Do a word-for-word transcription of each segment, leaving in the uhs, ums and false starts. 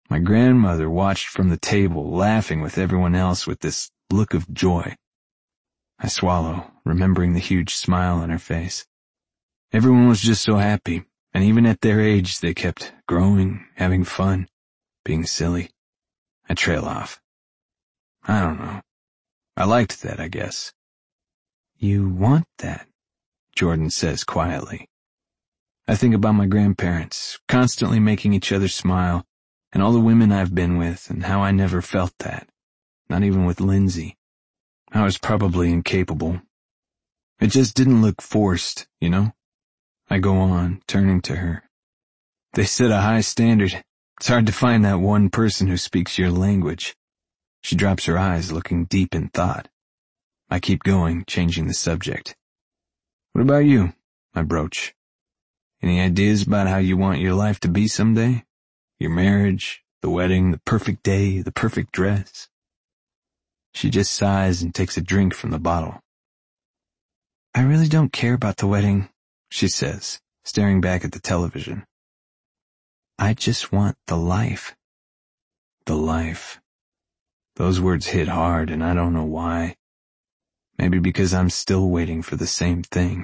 My grandmother watched from the table, laughing with everyone else with this look of joy. I swallow, remembering the huge smile on her face. Everyone was just so happy, and even at their age they kept growing, having fun, being silly. I trail off. I don't know. I liked that, I guess. You want that, Jordan says quietly. I think about my grandparents, constantly making each other smile, and all the women I've been with, and how I never felt that. Not even with Lindsay. I was probably incapable. It just didn't look forced, you know? I go on, turning to her. They set a high standard. It's hard to find that one person who speaks your language. She drops her eyes, looking deep in thought. I keep going, changing the subject. What about you? I broach. Any ideas about how you want your life to be someday? Your marriage, the wedding, the perfect day, the perfect dress? She just sighs and takes a drink from the bottle. I really don't care about the wedding, she says, staring back at the television. I just want the life. The life. Those words hit hard, and I don't know why. Maybe because I'm still waiting for the same thing.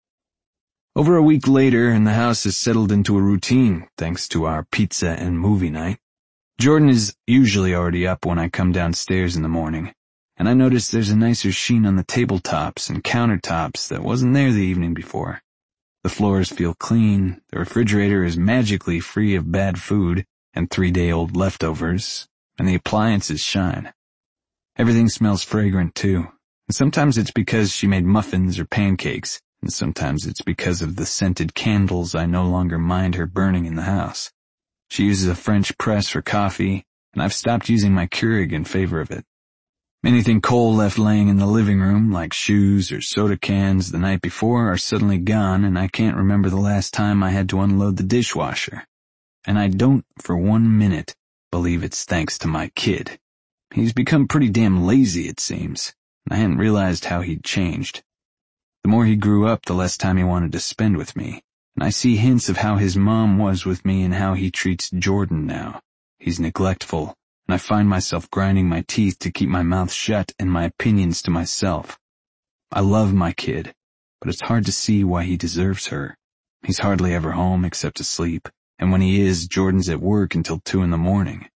Over a week later, and the house has settled into a routine, thanks to our pizza and movie night. Jordan is usually already up when I come downstairs in the morning, and I notice there's a nicer sheen on the tabletops and countertops that wasn't there the evening before. The floors feel clean, the refrigerator is magically free of bad food and three-day-old leftovers, and the appliances shine. Everything smells fragrant, too, and sometimes it's because she made muffins or pancakes, and sometimes it's because of the scented candles I no longer mind her burning in the house. She uses a French press for coffee, and I've stopped using my Keurig in favor of it. Anything Cole left laying in the living room, like shoes or soda cans the night before, are suddenly gone, and I can't remember the last time I had to unload the dishwasher. And I don't, for one minute, believe it's thanks to my kid. He's become pretty damn lazy, it seems, and I hadn't realized how he'd changed. The more he grew up, the less time he wanted to spend with me, and I see hints of how his mom was with me and how he treats Jordan now. He's neglectful, and I find myself grinding my teeth to keep my mouth shut and my opinions to myself. I love my kid, but it's hard to see why he deserves her. He's hardly ever home except to sleep, and when he is, Jordan's at work until two in the morning.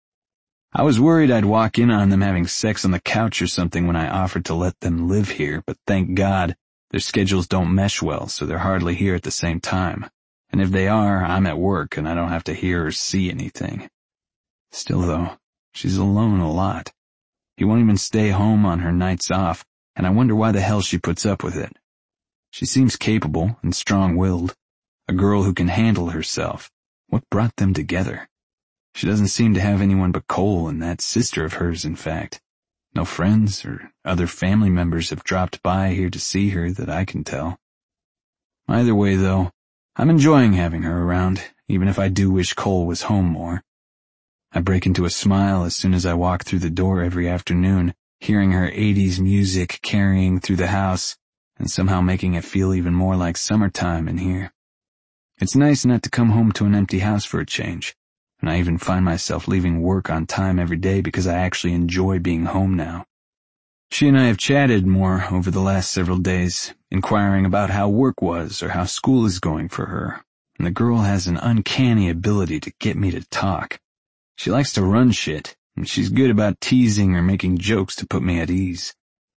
I was worried I'd walk in on them having sex on the couch or something when I offered to let them live here, but thank God, their schedules don't mesh well, so they're hardly here at the same time. And if they are, I'm at work and I don't have to hear or see anything. Still though, she's alone a lot. He won't even stay home on her nights off, and I wonder why the hell she puts up with it. She seems capable and strong-willed, a girl who can handle herself. What brought them together? She doesn't seem to have anyone but Cole and that sister of hers, in fact. No friends or other family members have dropped by here to see her that I can tell. Either way, though, I'm enjoying having her around, even if I do wish Cole was home more. I break into a smile as soon as I walk through the door every afternoon, hearing her eighties music carrying through the house and somehow making it feel even more like summertime in here. It's nice not to come home to an empty house for a change, and I even find myself leaving work on time every day because I actually enjoy being home now. She and I have chatted more over the last several days, inquiring about how work was or how school is going for her, and the girl has an uncanny ability to get me to talk. She likes to run shit, and she's good about teasing or making jokes to put me at ease.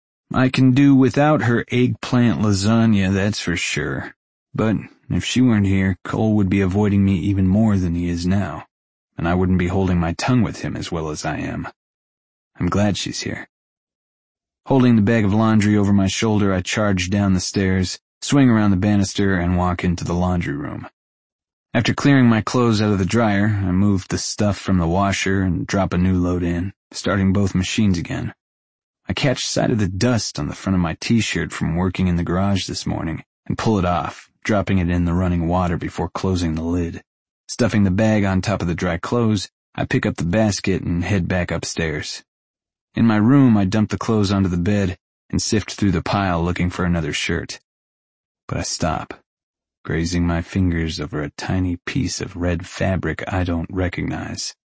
I can do without her eggplant lasagna, that's for sure, but if she weren't here, Cole would be avoiding me even more than he is now, and I wouldn't be holding my tongue with him as well as I am. I'm glad she's here. Holding the bag of laundry over my shoulder, I charge down the stairs, swing around the banister, and walk into the laundry room. After clearing my clothes out of the dryer, I move the stuff from the washer and drop a new load in, starting both machines again. I catch sight of the dust on the front of my t-shirt from working in the garage this morning and pull it off, dropping it in the running water before closing the lid. Stuffing the bag on top of the dry clothes, I pick up the basket and head back upstairs. In my room, I dump the clothes onto the bed and sift through the pile looking for another shirt. But I stop, grazing my fingers over a tiny piece of red fabric I don't recognize.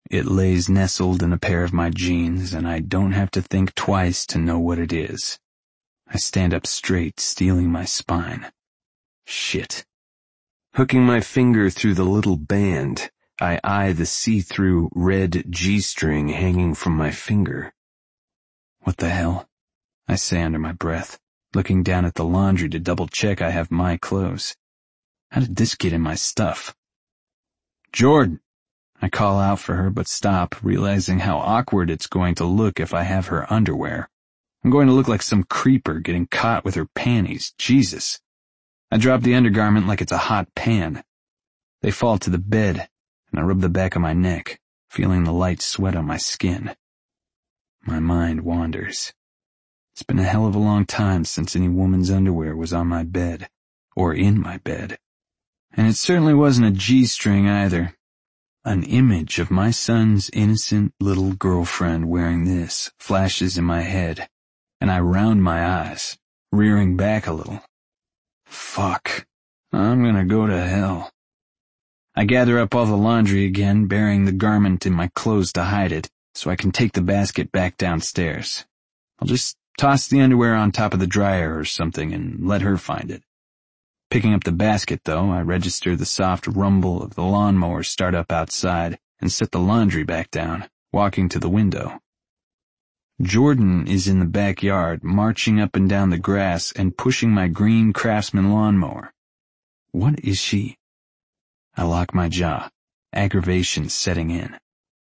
It lays nestled in a pair of my jeans, and I don't have to think twice to know what it is. I stand up straight, steeling my spine. Shit. Hooking my finger through the little band, I eye the see-through red G-string hanging from my finger. What the hell? I say under my breath, looking down at the laundry to double-check I have my clothes. How did this get in my stuff? Jordan! I call out for her but stop, realizing how awkward it's going to look if I have her underwear. I'm going to look like some creeper getting caught with her panties. Jesus. I drop the undergarment like it's a hot pan. They fall to the bed, and I rub the back of my neck, feeling the light sweat on my skin. My mind wanders. It's been a hell of a long time since any woman's underwear was on my bed, or in my bed. And it certainly wasn't a G-string either. An image of my son's innocent little girlfriend wearing this flashes in my head, and I round my eyes, rearing back a little. Fuck. I'm gonna go to hell. I gather up all the laundry again, burying the garment in my clothes to hide it, so I can take the basket back downstairs. I'll just toss the underwear on top of the dryer or something and let her find it. Picking up the basket, though, I register the soft rumble of the lawnmower start up outside and set the laundry back down, walking to the window. Jordan is in the backyard, marching up and down the grass and pushing my green Craftsman lawnmower. What is she? I lock my jaw, aggravation setting in.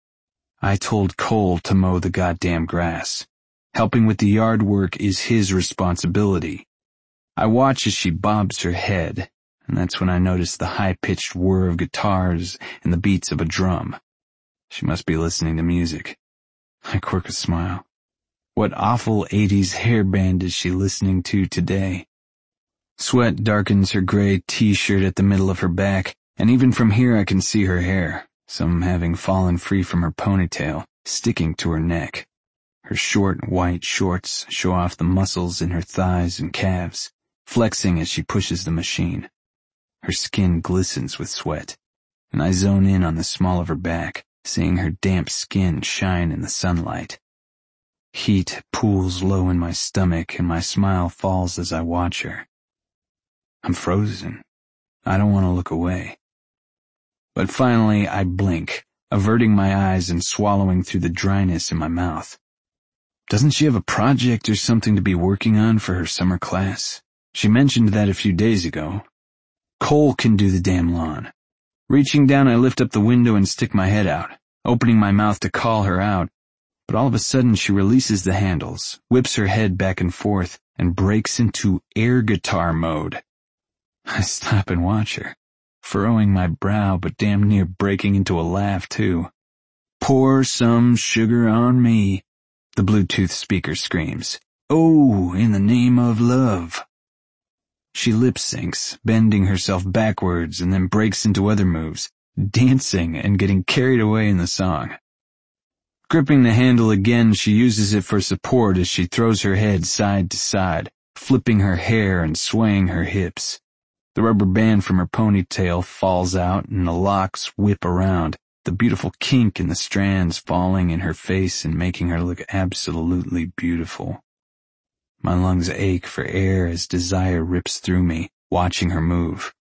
I told Cole to mow the goddamn grass. Helping with the yard work is his responsibility. I watch as she bobs her head, and that's when I notice the high-pitched whir of guitars and the beats of a drum. She must be listening to music. I quirk a smile. What awful eighties hair band is she listening to today? Sweat darkens her gray t-shirt at the middle of her back, and even from here I can see her hair, some having fallen free from her ponytail, sticking to her neck. Her short white shorts show off the muscles in her thighs and calves, flexing as she pushes the machine. Her skin glistens with sweat, and I zone in on the small of her back, seeing her damp skin shine in the sunlight. Heat pools low in my stomach and my smile falls as I watch her. I'm frozen. I don't want to look away. But finally I blink, averting my eyes and swallowing through the dryness in my mouth. Doesn't she have a project or something to be working on for her summer class? She mentioned that a few days ago. Cole can do the damn lawn. Reaching down, I lift up the window and stick my head out, opening my mouth to call her out, but all of a sudden she releases the handles, whips her head back and forth, and breaks into air guitar mode. I stop and watch her, furrowing my brow but damn near breaking into a laugh too. Pour some sugar on me, the Bluetooth speaker screams. Oh, in the name of love. She lip syncs, bending herself backwards and then breaks into other moves, dancing and getting carried away in the song. Gripping the handle again, she uses it for support as she throws her head side to side, flipping her hair and swaying her hips. The rubber band from her ponytail falls out and the locks whip around, the beautiful kink in the strands falling in her face and making her look absolutely beautiful. My lungs ache for air as desire rips through me, watching her move.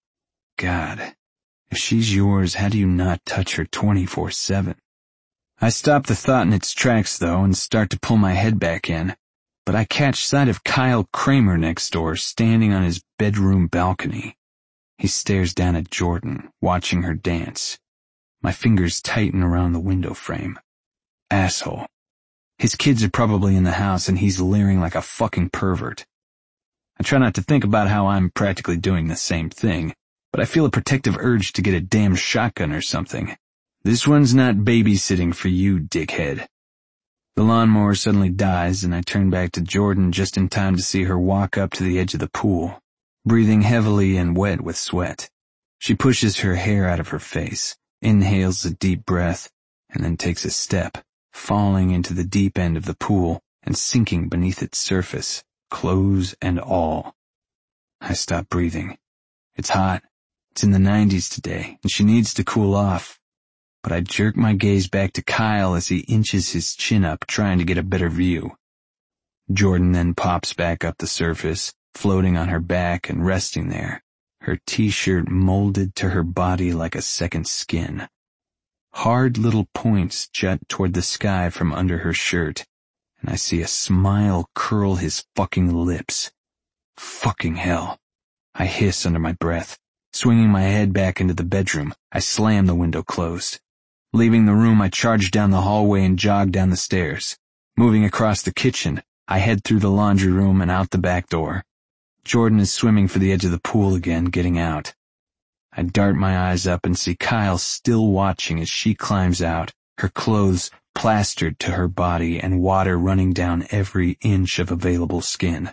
God, if she's yours, how do you not touch her twenty-four seven? I stop the thought in its tracks, though, and start to pull my head back in, but I catch sight of Kyle Kramer next door, standing on his bedroom balcony. He stares down at Jordan, watching her dance. My fingers tighten around the window frame. Asshole. His kids are probably in the house and he's leering like a fucking pervert. I try not to think about how I'm practically doing the same thing, but I feel a protective urge to get a damn shotgun or something. This one's not babysitting for you, dickhead. The lawnmower suddenly dies and I turn back to Jordan just in time to see her walk up to the edge of the pool, breathing heavily and wet with sweat. She pushes her hair out of her face, inhales a deep breath, and then takes a step, falling into the deep end of the pool and sinking beneath its surface, clothes and all. I stop breathing. It's hot. It's in the nineties today, and she needs to cool off. but I jerk my gaze back to Kyle as he inches his chin up, trying to get a better view. Jordan then pops back up the surface, floating on her back and resting there, her t-shirt molded to her body like a second skin. Hard little points jut toward the sky from under her shirt, and I see a smile curl his fucking lips. Fucking hell. I hiss under my breath. Swinging my head back into the bedroom, I slam the window closed. Leaving the room, I charge down the hallway and jog down the stairs. Moving across the kitchen, I head through the laundry room and out the back door. Jordan is swimming for the edge of the pool again, getting out. I dart my eyes up and see Kyle still watching as she climbs out, her clothes plastered to her body and water running down every inch of available skin.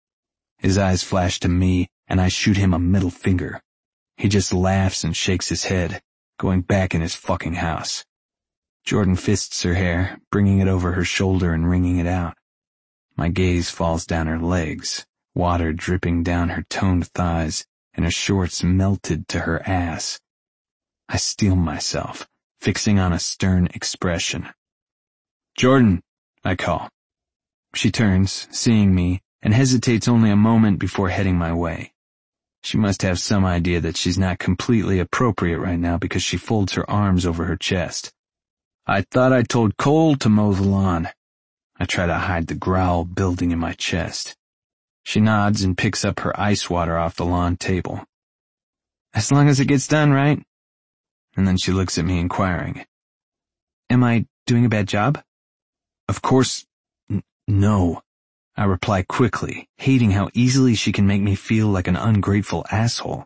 His eyes flash to me, and I shoot him a middle finger. He just laughs and shakes his head, going back in his fucking house. Jordan fists her hair, bringing it over her shoulder and wringing it out. My gaze falls down her legs, water dripping down her toned thighs, and her shorts melted to her ass. I steel myself, fixing on a stern expression. "Jordan," I call. She turns, seeing me, and hesitates only a moment before heading my way. She must have some idea that she's not completely appropriate right now because she folds her arms over her chest. "I thought I told Cole to mow the lawn." I try to hide the growl building in my chest. She nods and picks up her ice water off the lawn table. "As long as it gets done, right?" And then she looks at me inquiring. "Am I doing a bad job?" "Of course, n- no," I reply quickly, hating how easily she can make me feel like an ungrateful asshole.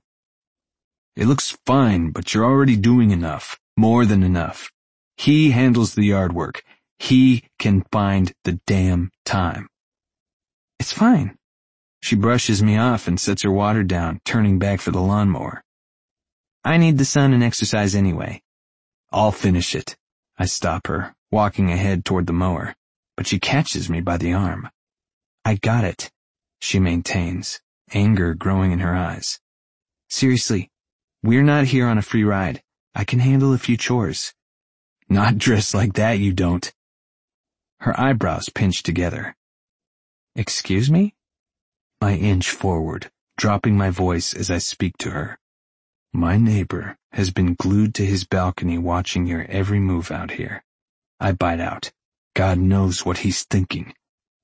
"It looks fine, but you're already doing enough, more than enough. He handles the yard work. He can find the damn time." "It's fine." She brushes me off and sets her water down, turning back for the lawnmower. "I need the sun and exercise anyway." "I'll finish it." I stop her, walking ahead toward the mower, but she catches me by the arm. "I got it," she maintains, anger growing in her eyes. "Seriously, we're not here on a free ride. I can handle a few chores." "Not dressed like that, you don't." Her eyebrows pinch together. "Excuse me?" I inch forward, dropping my voice as I speak to her. "My neighbor has been glued to his balcony watching your every move out here." I bite out. God knows what he's thinking.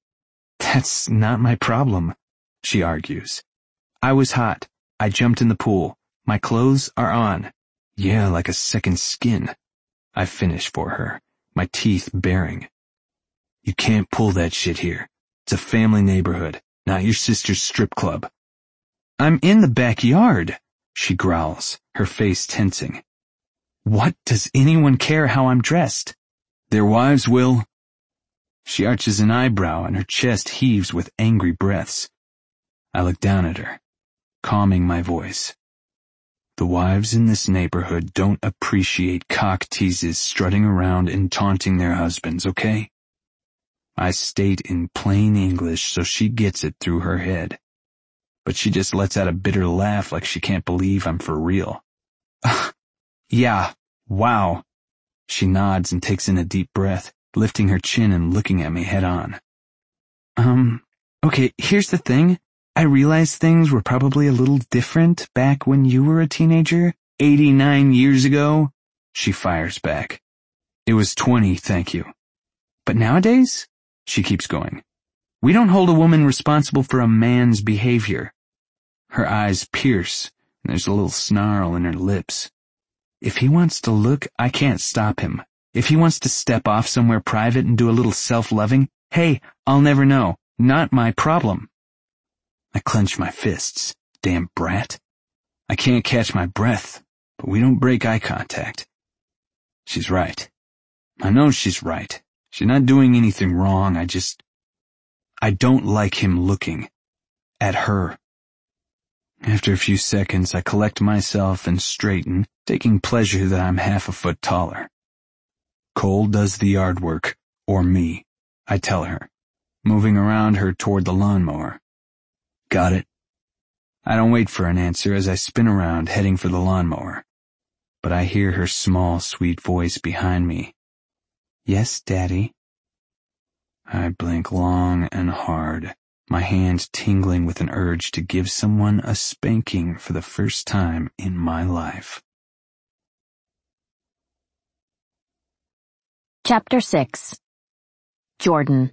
"That's not my problem," she argues. "I was hot. I jumped in the pool. My clothes are on." "Yeah, like a second skin." I finish for her, my teeth baring. "You can't pull that shit here. It's a family neighborhood, not your sister's strip club." "I'm in the backyard," she growls, her face tensing. "What does anyone care how I'm dressed?" "Their wives will." She arches an eyebrow and her chest heaves with angry breaths. I look down at her, calming my voice. "The wives in this neighborhood don't appreciate cock teases strutting around and taunting their husbands, okay?" I state in plain English so she gets it through her head. But she just lets out a bitter laugh like she can't believe I'm for real. "Yeah, wow." She nods and takes in a deep breath, lifting her chin and looking at me head on. Um, okay, here's the thing. I realize things were probably a little different back when you were a teenager, eighty-nine years ago." She fires back. "It was twenty, thank you." "But nowadays?" She keeps going. "We don't hold a woman responsible for a man's behavior." Her eyes pierce, and there's a little snarl in her lips. "If he wants to look, I can't stop him. If he wants to step off somewhere private and do a little self-loving, hey, I'll never know. Not my problem." I clench my fists. Damn brat. I can't catch my breath, but we don't break eye contact. She's right. I know she's right. She's not doing anything wrong. I just... I don't like him looking at her. After a few seconds, I collect myself and straighten, taking pleasure that I'm half a foot taller. "Cole does the yard work, or me," I tell her, moving around her toward the lawnmower. "Got it?" I don't wait for an answer as I spin around, heading for the lawnmower. but I hear her small, sweet voice behind me. "Yes, Daddy." I blink long and hard, my hand tingling with an urge to give someone a spanking for the first time in my life. Chapter six. Jordan.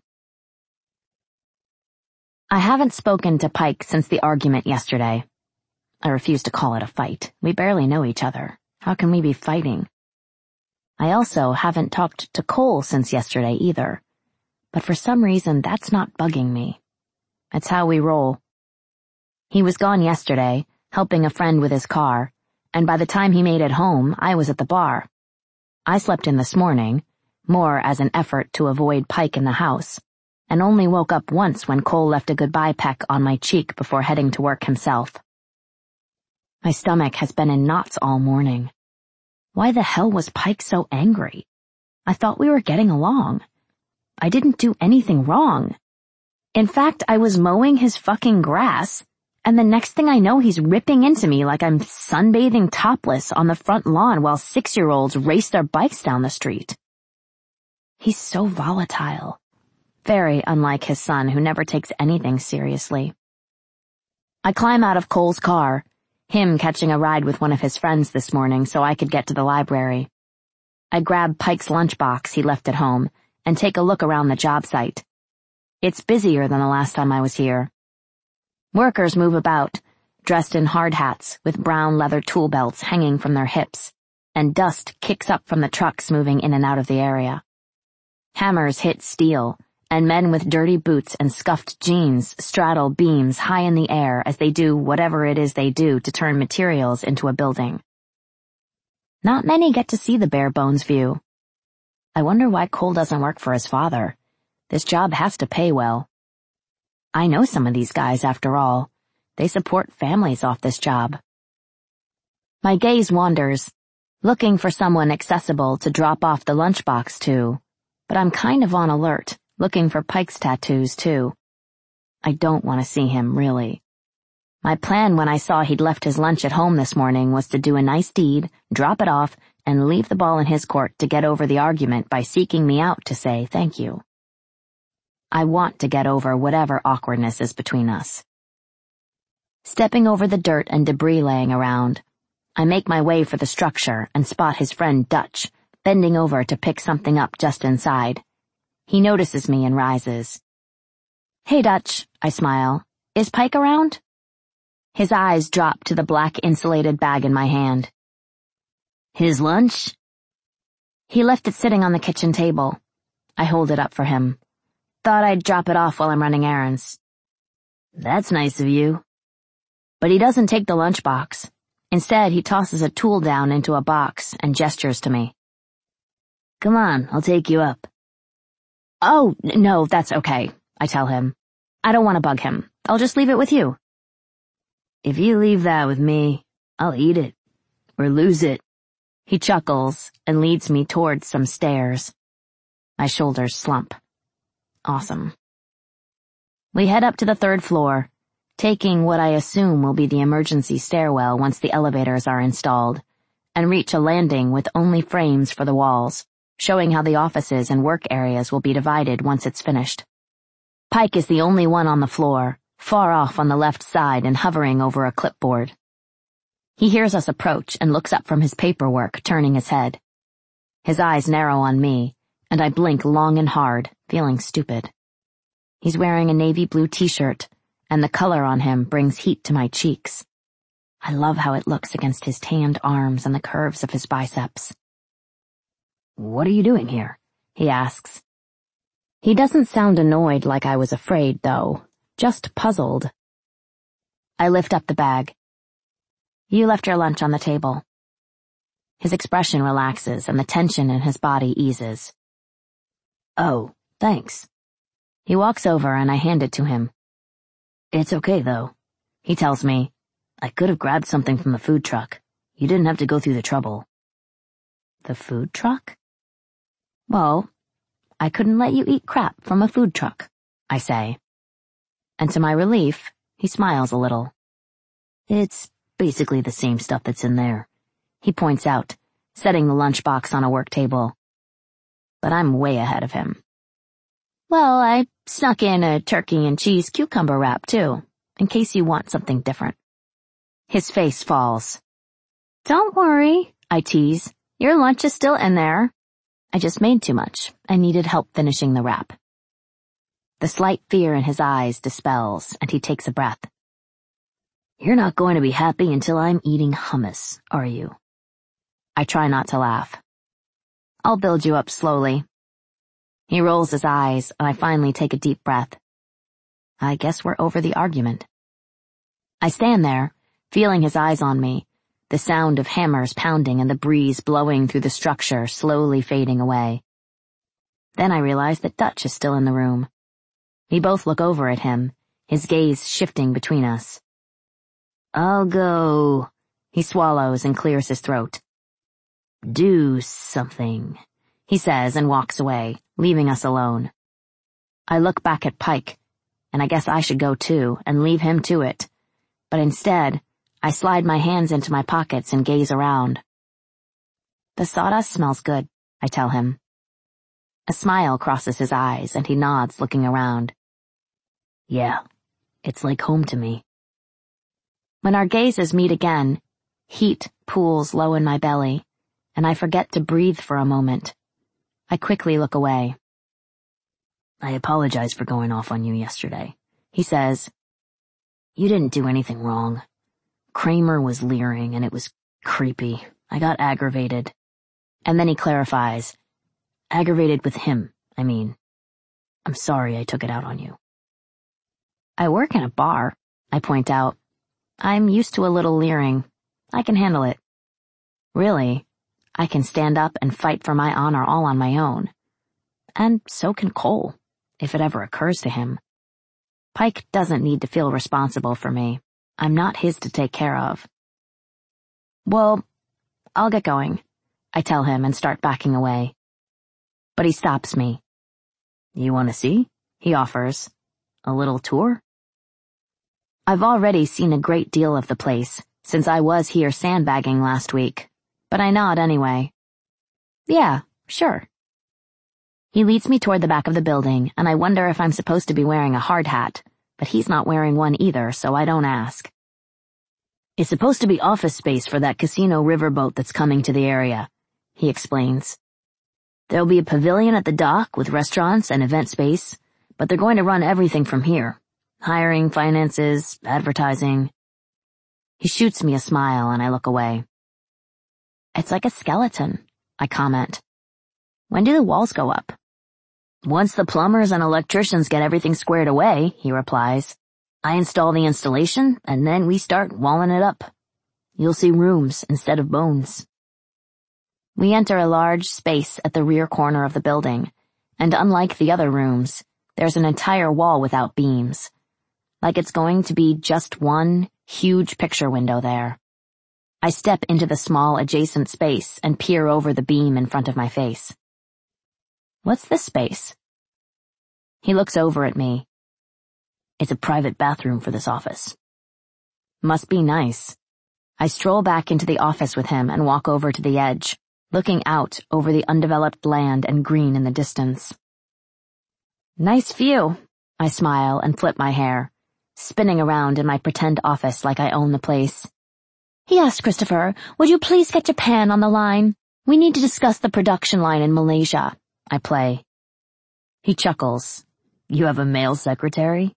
I haven't spoken to Pike since the argument yesterday. I refuse to call it a fight. We barely know each other. How can we be fighting? I also haven't talked to Cole since yesterday either. But for some reason, that's not bugging me. It's how we roll. He was gone yesterday, helping a friend with his car, and by the time he made it home, I was at the bar. I slept in this morning, more as an effort to avoid Pike in the house, and only woke up once when Cole left a goodbye peck on my cheek before heading to work himself. My stomach has been in knots all morning. Why the hell was Pike so angry? I thought we were getting along. I didn't do anything wrong. In fact, I was mowing his fucking grass, and the next thing I know he's ripping into me like I'm sunbathing topless on the front lawn while six-year-olds race their bikes down the street. He's so volatile. Very unlike his son, who never takes anything seriously. I climb out of Cole's car, him catching a ride with one of his friends this morning so I could get to the library. I grab Pike's lunchbox he left at home and take a look around the job site. It's busier than the last time I was here. Workers move about, dressed in hard hats with brown leather tool belts hanging from their hips, and dust kicks up from the trucks moving in and out of the area. Hammers hit steel, and men with dirty boots and scuffed jeans straddle beams high in the air as they do whatever it is they do to turn materials into a building. Not many get to see the bare bones view. I wonder why Cole doesn't work for his father. This job has to pay well. I know some of these guys, after all. They support families off this job. My gaze wanders, looking for someone accessible to drop off the lunchbox to, but I'm kind of on alert, looking for Pike's tattoos too. I don't want to see him, really. My plan when I saw he'd left his lunch at home this morning was to do a nice deed, drop it off, and leave the ball in his court to get over the argument by seeking me out to say thank you. I want to get over whatever awkwardness is between us. Stepping over the dirt and debris laying around, I make my way for the structure and spot his friend Dutch, bending over to pick something up just inside. He notices me and rises. "Hey, Dutch," I smile. "Is Pike around?" His eyes drop to the black insulated bag in my hand. "His lunch?" He left it sitting on the kitchen table. I hold it up for him. Thought I'd drop it off while I'm running errands. "That's nice of you." But he doesn't take the lunchbox. Instead, he tosses a tool down into a box and gestures to me. "Come on, I'll take you up." "Oh, no, that's okay," I tell him. "I don't want to bug him. I'll just leave it with you." "If you leave that with me, I'll eat it. Or lose it." He chuckles and leads me towards some stairs. My shoulders slump. Awesome. We head up to the third floor, taking what I assume will be the emergency stairwell once the elevators are installed, and reach a landing with only frames for the walls, showing how the offices and work areas will be divided once it's finished. Pike is the only one on the floor, far off on the left side and hovering over a clipboard. He hears us approach and looks up from his paperwork, turning his head. His eyes narrow on me, and I blink long and hard, feeling stupid. He's wearing a navy blue t-shirt, and the color on him brings heat to my cheeks. I love how it looks against his tanned arms and the curves of his biceps. "What are you doing here?" he asks. He doesn't sound annoyed like I was afraid, though, just puzzled. I lift up the bag. "You left your lunch on the table." His expression relaxes and the tension in his body eases. "Oh, thanks." He walks over and I hand it to him. "It's okay, though," he tells me. "I could have grabbed something from the food truck. You didn't have to go through the trouble." "The food truck?" "Well, I couldn't let you eat crap from a food truck," I say. And to my relief, he smiles a little. "It's basically the same stuff that's in there," he points out, setting the lunchbox on a work table. But I'm way ahead of him. Well, I snuck in a turkey and cheese cucumber wrap, too, in case you want something different. His face falls. Don't worry, I tease. Your lunch is still in there. I just made too much. I needed help finishing the wrap. The slight fear in his eyes dispels, and he takes a breath. You're not going to be happy until I'm eating hummus, are you? I try not to laugh. I'll build you up slowly. He rolls his eyes, and I finally take a deep breath. I guess we're over the argument. I stand there, feeling his eyes on me, the sound of hammers pounding and the breeze blowing through the structure slowly fading away. Then I realize that Dutch is still in the room. We both look over at him, his gaze shifting between us. I'll go, he swallows and clears his throat. Do something, he says and walks away, leaving us alone. I look back at Pike, and I guess I should go too and leave him to it. But instead, I slide my hands into my pockets and gaze around. The sawdust smells good, I tell him. A smile crosses his eyes and he nods, looking around. Yeah, it's like home to me. When our gazes meet again, heat pools low in my belly, and I forget to breathe for a moment. I quickly look away. I apologize for going off on you yesterday, he says. You didn't do anything wrong. Kramer was leering and it was creepy. I got aggravated. And then he clarifies. Aggravated with him, I mean. I'm sorry I took it out on you. I work in a bar, I point out. I'm used to a little leering. I can handle it. Really, I can stand up and fight for my honor all on my own. And so can Cole, if it ever occurs to him. Pike doesn't need to feel responsible for me. I'm not his to take care of. Well, I'll get going, I tell him and start backing away. But he stops me. You want to see? He offers. A little tour? I've already seen a great deal of the place, since I was here sandbagging last week, but I nod anyway. Yeah, sure. He leads me toward the back of the building, and I wonder if I'm supposed to be wearing a hard hat, but he's not wearing one either, so I don't ask. It's supposed to be office space for that casino riverboat that's coming to the area, he explains. There'll be a pavilion at the dock with restaurants and event space, but they're going to run everything from here. Hiring, finances, advertising. He shoots me a smile and I look away. It's like a skeleton, I comment. When do the walls go up? Once the plumbers and electricians get everything squared away, he replies. I install the installation and then we start walling it up. You'll see rooms instead of bones. We enter a large space at the rear corner of the building, and unlike the other rooms, there's an entire wall without beams. Like it's going to be just one huge picture window there. I step into the small adjacent space and peer over the beam in front of my face. What's this space? He looks over at me. It's a private bathroom for this office. Must be nice. I stroll back into the office with him and walk over to the edge, looking out over the undeveloped land and green in the distance. Nice view, I smile and flip my hair, spinning around in my pretend office like I own the place. Yes, Christopher, would you please get Japan on the line? We need to discuss the production line in Malaysia, I play. He chuckles. You have a male secretary?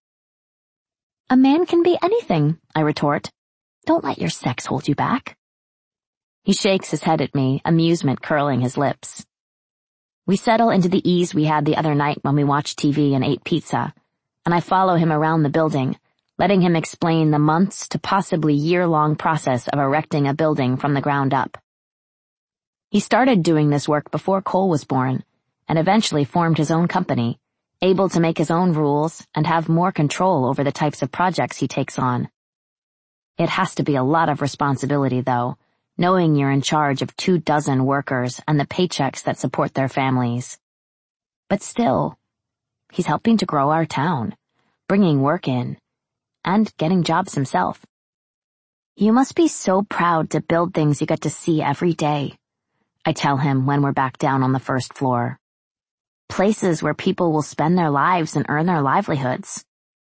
A man can be anything, I retort. Don't let your sex hold you back. He shakes his head at me, amusement curling his lips. We settle into the ease we had the other night when we watched T V and ate pizza, and I follow him around the building, letting him explain the months to possibly year-long process of erecting a building from the ground up. He started doing this work before Cole was born, and eventually formed his own company, able to make his own rules and have more control over the types of projects he takes on. It has to be a lot of responsibility, though, knowing you're in charge of two dozen workers and the paychecks that support their families. But still, he's helping to grow our town, bringing work in, and getting jobs himself. You must be so proud to build things you get to see every day, I tell him when we're back down on the first floor. Places where people will spend their lives and earn their livelihoods.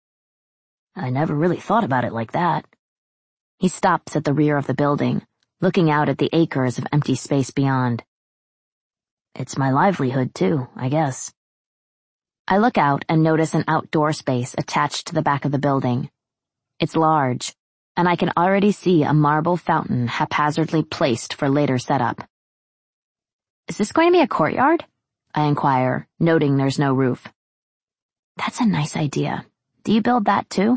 I never really thought about it like that. He stops at the rear of the building, looking out at the acres of empty space beyond. It's my livelihood too, I guess. I look out and notice an outdoor space attached to the back of the building. It's large, and I can already see a marble fountain haphazardly placed for later setup. Is this going to be a courtyard? I inquire, noting there's no roof. That's a nice idea. Do you build that too?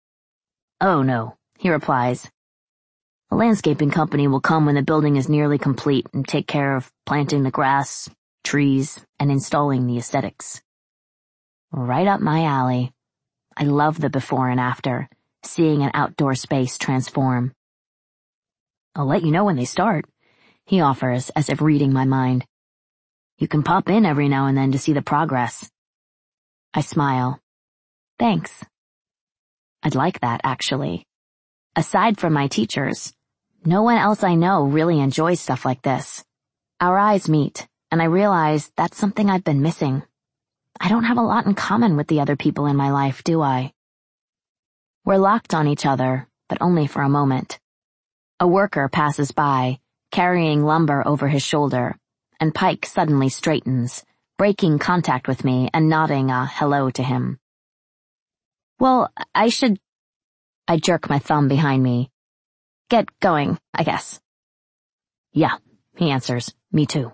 Oh no, he replies. A landscaping company will come when the building is nearly complete and take care of planting the grass, trees, and installing the aesthetics. Right up my alley. I love the before and after, seeing an outdoor space transform. I'll let you know when they start, he offers as if reading my mind. You can pop in every now and then to see the progress. I smile. Thanks. I'd like that, actually. Aside from my teachers, no one else I know really enjoys stuff like this. Our eyes meet, and I realize that's something I've been missing. I don't have a lot in common with the other people in my life, do I? We're locked on each other, but only for a moment. A worker passes by, carrying lumber over his shoulder, and Pike suddenly straightens, breaking contact with me and nodding a hello to him. Well, I should... I jerk my thumb behind me. Get going, I guess. Yeah, he answers. Me too.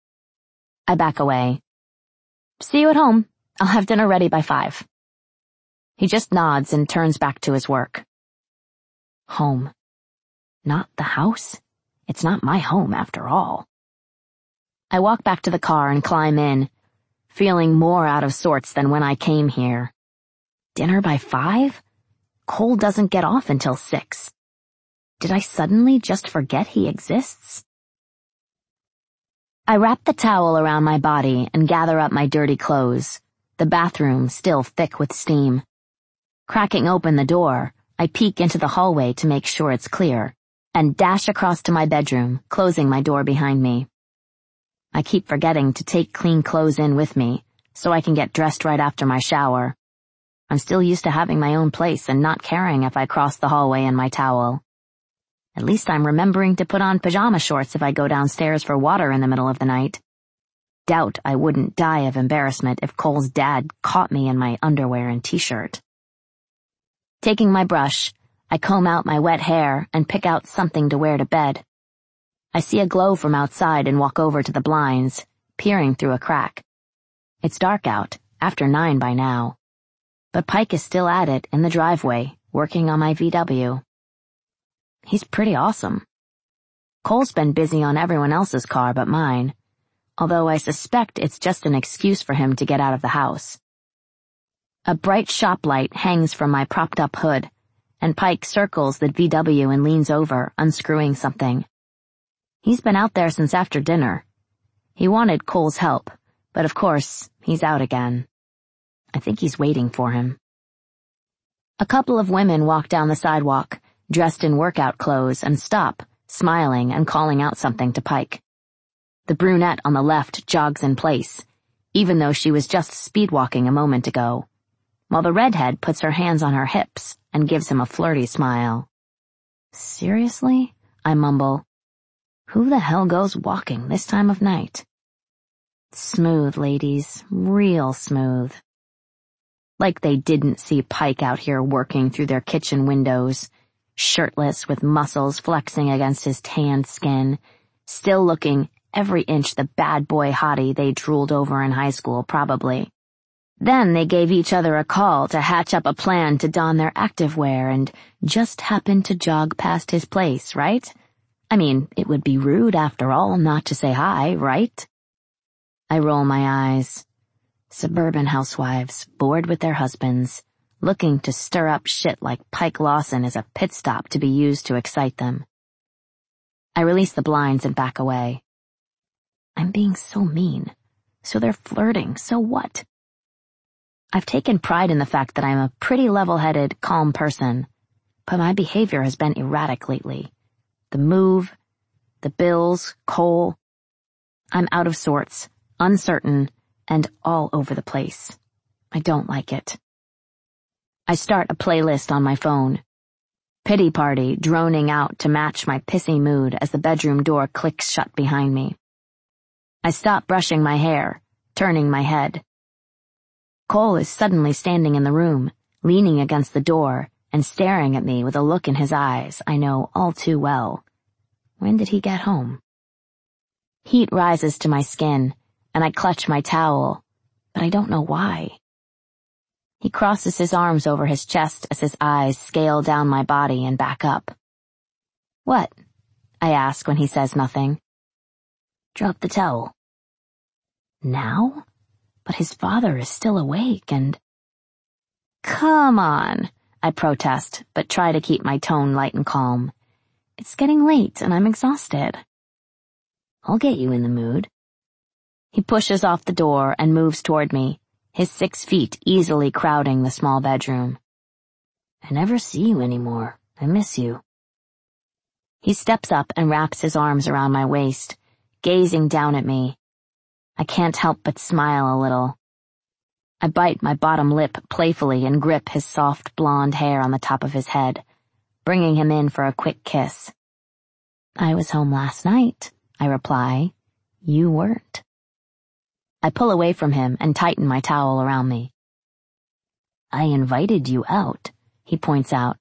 I back away. See you at home. I'll have dinner ready by five. He just nods and turns back to his work. Home. Not the house? It's not my home after all. I walk back to the car and climb in, feeling more out of sorts than when I came here. Dinner by five? Cole doesn't get off until six. Did I suddenly just forget he exists? I wrap the towel around my body and gather up my dirty clothes, the bathroom still thick with steam. Cracking open the door, I peek into the hallway to make sure it's clear, and dash across to my bedroom, closing my door behind me. I keep forgetting to take clean clothes in with me, so I can get dressed right after my shower. I'm still used to having my own place and not caring if I cross the hallway in my towel. At least I'm remembering to put on pajama shorts if I go downstairs for water in the middle of the night. Doubt I wouldn't die of embarrassment if Cole's dad caught me in my underwear and t-shirt. Taking my brush, I comb out my wet hair and pick out something to wear to bed. I see a glow from outside and walk over to the blinds, peering through a crack. It's dark out, after nine by now. But Pike is still at it in the driveway, working on my V W. He's pretty awesome. Cole's been busy on everyone else's car but mine, although I suspect it's just an excuse for him to get out of the house. A bright shop light hangs from my propped-up hood, and Pike circles the V W and leans over, unscrewing something. He's been out there since after dinner. He wanted Cole's help, but of course, he's out again. I think he's waiting for him. A couple of women walk down the sidewalk, dressed in workout clothes, and stop, smiling and calling out something to Pike. The brunette on the left jogs in place, even though she was just speed-walking a moment ago, while the redhead puts her hands on her hips and gives him a flirty smile. Seriously? I mumble. Who the hell goes walking this time of night? Smooth, ladies. Real smooth. Like they didn't see Pike out here working through their kitchen windows, shirtless with muscles flexing against his tanned skin, still looking every inch the bad boy hottie they drooled over in high school, probably. Then they gave each other a call to hatch up a plan to don their activewear and just happened to jog past his place, right? I mean, it would be rude after all not to say hi, right? I roll my eyes. Suburban housewives, bored with their husbands, looking to stir up shit like Pike Lawson is a pit stop to be used to excite them. I release the blinds and back away. I'm being so mean. So they're flirting, so what? I've taken pride in the fact that I'm a pretty level-headed, calm person, but my behavior has been erratic lately. The move, the bills, Cole. I'm out of sorts, uncertain, and all over the place. I don't like it. I start a playlist on my phone. Pity Party droning out to match my pissy mood as the bedroom door clicks shut behind me. I stop brushing my hair, turning my head. Cole is suddenly standing in the room, leaning against the door and staring at me with a look in his eyes I know all too well. When did he get home? Heat rises to my skin, and I clutch my towel, but I don't know why. He crosses his arms over his chest as his eyes scale down my body and back up. What? I ask when he says nothing. Drop the towel. Now? But his father is still awake and... Come on, I protest, but try to keep my tone light and calm. It's getting late and I'm exhausted. I'll get you in the mood. He pushes off the door and moves toward me, his six feet easily crowding the small bedroom. I never see you anymore. I miss you. He steps up and wraps his arms around my waist, gazing down at me. I can't help but smile a little. I bite my bottom lip playfully and grip his soft blonde hair on the top of his head, bringing him in for a quick kiss. I was home last night, I reply. You weren't. I pull away from him and tighten my towel around me. I invited you out, he points out.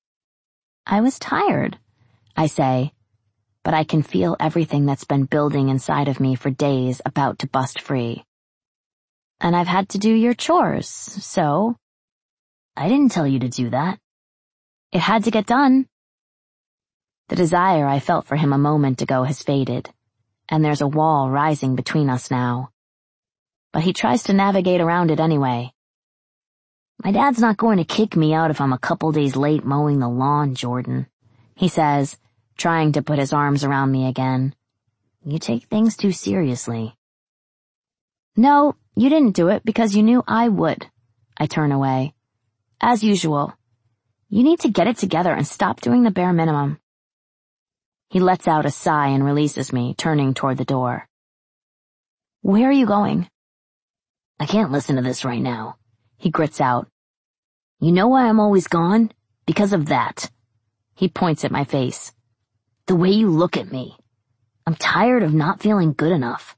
I was tired, I say, but I can feel everything that's been building inside of me for days about to bust free. And I've had to do your chores, so... I didn't tell you to do that. It had to get done. The desire I felt for him a moment ago has faded, and there's a wall rising between us now. But he tries to navigate around it anyway. My dad's not going to kick me out if I'm a couple days late mowing the lawn, Jordan, he says, trying to put his arms around me again. You take things too seriously. No, you didn't do it because you knew I would. I turn away. As usual. You need to get it together and stop doing the bare minimum. He lets out a sigh and releases me, turning toward the door. Where are you going? I can't listen to this right now, he grits out. You know why I'm always gone? Because of that. He points at my face. The way you look at me. I'm tired of not feeling good enough.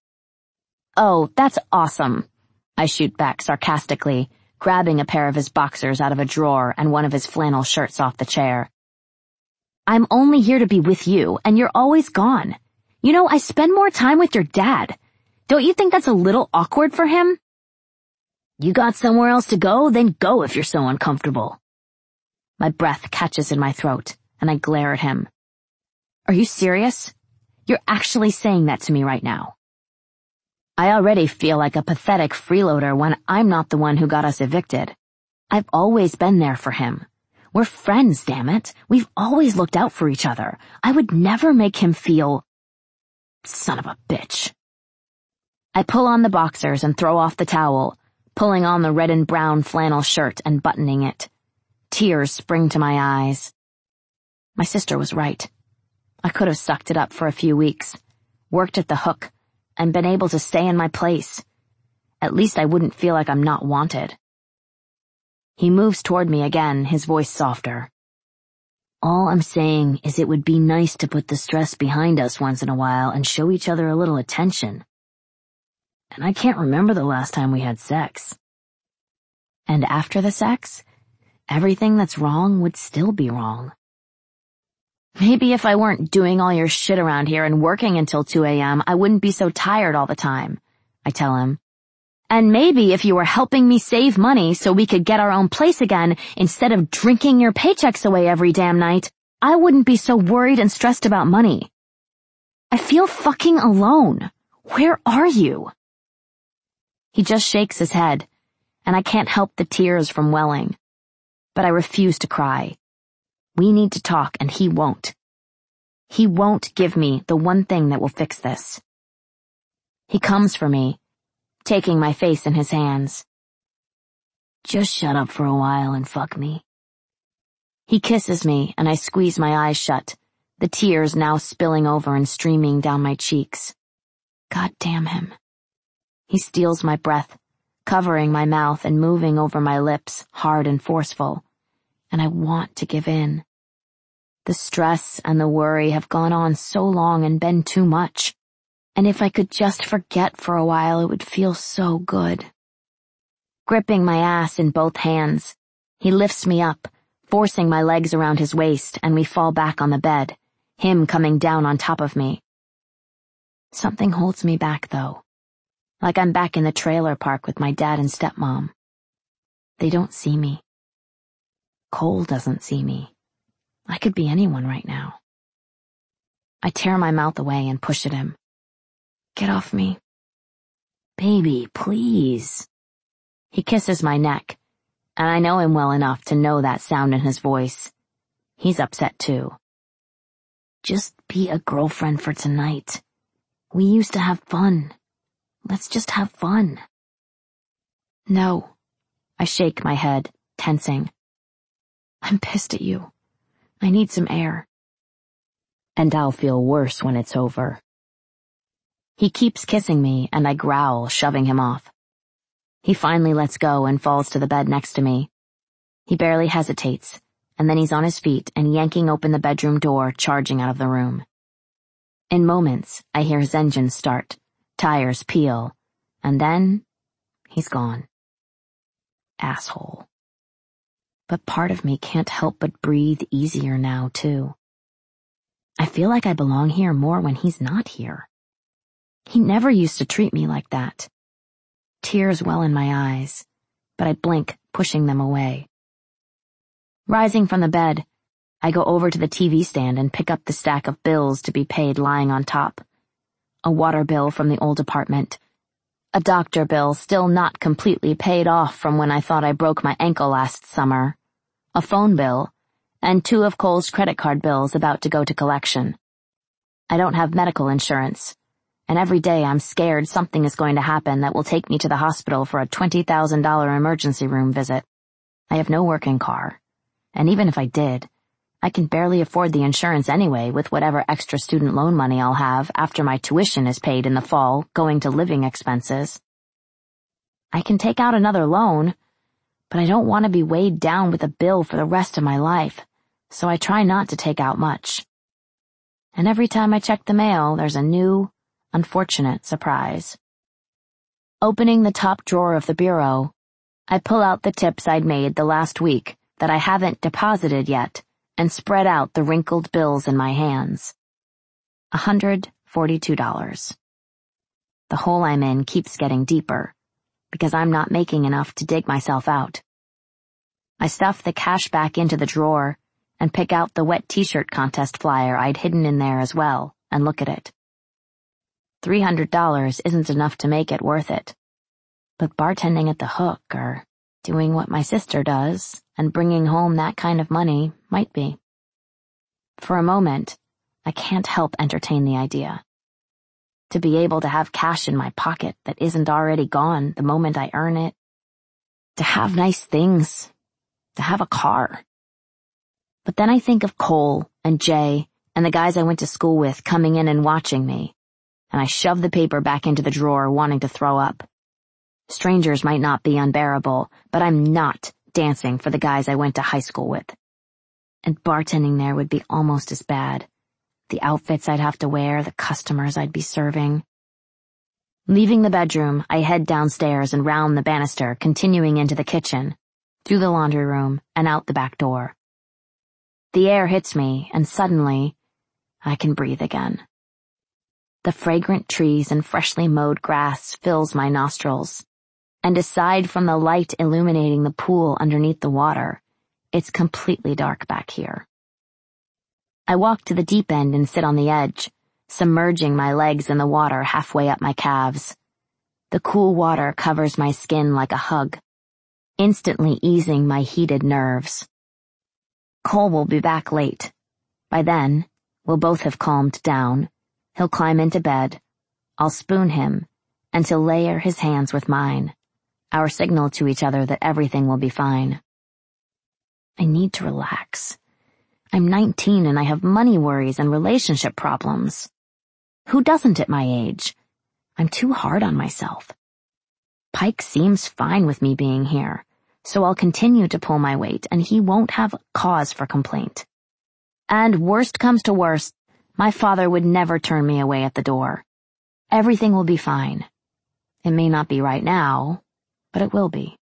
Oh, that's awesome, I shoot back sarcastically, grabbing a pair of his boxers out of a drawer and one of his flannel shirts off the chair. I'm only here to be with you, and you're always gone. You know, I spend more time with your dad. Don't you think that's a little awkward for him? You got somewhere else to go? Then go if you're so uncomfortable. My breath catches in my throat, and I glare at him. Are you serious? You're actually saying that to me right now. I already feel like a pathetic freeloader when I'm not the one who got us evicted. I've always been there for him. We're friends, damn it. We've always looked out for each other. I would never make him feel... Son of a bitch. I pull on the boxers and throw off the towel, pulling on the red and brown flannel shirt and buttoning it. Tears spring to my eyes. My sister was right. I could have sucked it up for a few weeks, worked at the hook, and been able to stay in my place. At least I wouldn't feel like I'm not wanted. He moves toward me again, his voice softer. All I'm saying is it would be nice to put the stress behind us once in a while and show each other a little attention. And I can't remember the last time we had sex. And after the sex, everything that's wrong would still be wrong. Maybe if I weren't doing all your shit around here and working until two a.m., I wouldn't be so tired all the time, I tell him. And maybe if you were helping me save money so we could get our own place again instead of drinking your paychecks away every damn night, I wouldn't be so worried and stressed about money. I feel fucking alone. Where are you? He just shakes his head, and I can't help the tears from welling. But I refuse to cry. We need to talk, and he won't. He won't give me the one thing that will fix this. He comes for me, taking my face in his hands. Just shut up for a while and fuck me. He kisses me, and I squeeze my eyes shut, the tears now spilling over and streaming down my cheeks. God damn him. He steals my breath, covering my mouth and moving over my lips, hard and forceful, and I want to give in. The stress and the worry have gone on so long and been too much, and if I could just forget for a while, it would feel so good. Gripping my ass in both hands, he lifts me up, forcing my legs around his waist, and we fall back on the bed, him coming down on top of me. Something holds me back, though, like I'm back in the trailer park with my dad and stepmom. They don't see me. Cole doesn't see me. I could be anyone right now. I tear my mouth away and push at him. Get off me. Baby, please. He kisses my neck, and I know him well enough to know that sound in his voice. He's upset too. Just be a girlfriend for tonight. We used to have fun. Let's just have fun. No. I shake my head, tensing. I'm pissed at you. I need some air. And I'll feel worse when it's over. He keeps kissing me, and I growl, shoving him off. He finally lets go and falls to the bed next to me. He barely hesitates, and then he's on his feet and yanking open the bedroom door, charging out of the room. In moments, I hear his engine start, tires peel, and then he's gone. Asshole. But part of me can't help but breathe easier now, too. I feel like I belong here more when he's not here. He never used to treat me like that. Tears well in my eyes, but I blink, pushing them away. Rising from the bed, I go over to the T V stand and pick up the stack of bills to be paid lying on top. A water bill from the old apartment. A doctor bill still not completely paid off from when I thought I broke my ankle last summer. A phone bill, and two of Cole's credit card bills about to go to collection. I don't have medical insurance, and every day I'm scared something is going to happen that will take me to the hospital for a twenty thousand dollars emergency room visit. I have no working car, and even if I did, I can barely afford the insurance anyway with whatever extra student loan money I'll have after my tuition is paid in the fall, going to living expenses. I can take out another loan, but I don't want to be weighed down with a bill for the rest of my life, so I try not to take out much. And every time I check the mail, there's a new, unfortunate surprise. Opening the top drawer of the bureau, I pull out the tips I'd made the last week that I haven't deposited yet and spread out the wrinkled bills in my hands. one hundred forty-two dollars. The hole I'm in keeps getting deeper, because I'm not making enough to dig myself out. I stuff the cash back into the drawer and pick out the wet t-shirt contest flyer I'd hidden in there as well and look at it. three hundred dollars isn't enough to make it worth it. But bartending at the Hook or doing what my sister does and bringing home that kind of money might be. For a moment, I can't help entertain the idea. To be able to have cash in my pocket that isn't already gone the moment I earn it. To have nice things. To have a car. But then I think of Cole and Jay and the guys I went to school with coming in and watching me, and I shove the paper back into the drawer wanting to throw up. Strangers might not be unbearable, but I'm not dancing for the guys I went to high school with. And bartending there would be almost as bad. The outfits I'd have to wear, the customers I'd be serving. Leaving the bedroom, I head downstairs and round the banister, continuing into the kitchen, through the laundry room, and out the back door. The air hits me, and suddenly, I can breathe again. The fragrant trees and freshly mowed grass fills my nostrils, and aside from the light illuminating the pool underneath the water, it's completely dark back here. I walk to the deep end and sit on the edge, submerging my legs in the water halfway up my calves. The cool water covers my skin like a hug, instantly easing my heated nerves. Cole will be back late. By then, we'll both have calmed down. He'll climb into bed. I'll spoon him, and he'll layer his hands with mine, our signal to each other that everything will be fine. I need to relax. I'm nineteen and I have money worries and relationship problems. Who doesn't at my age? I'm too hard on myself. Pike seems fine with me being here, so I'll continue to pull my weight and he won't have cause for complaint. And worst comes to worst, my father would never turn me away at the door. Everything will be fine. It may not be right now, but it will be.